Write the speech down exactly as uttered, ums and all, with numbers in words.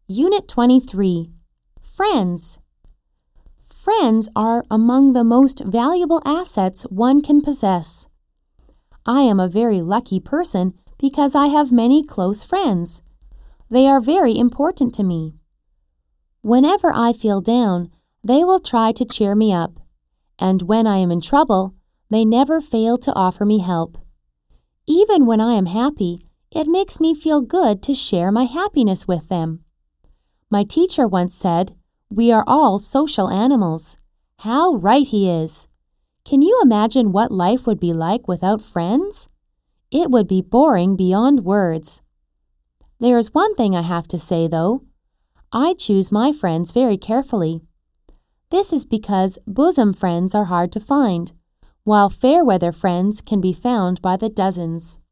Unit twenty-three. Friends. Friends are among the most valuable assets one can possess. I am a very lucky person because I have many close friends. They are very important to me. Whenever I feel down, they will try to cheer me up, and when I am in trouble, they never fail to offer me help. Even when I am happy, it makes me feel good to share my happiness with them. My teacher once said, "We are all social animals." How right he is! Can you imagine what life would be like without friends? It would be boring beyond words. There is one thing I have to say, though. I choose my friends very carefully. This is because bosom friends are hard to find, while fair-weather friends can be found by the dozens.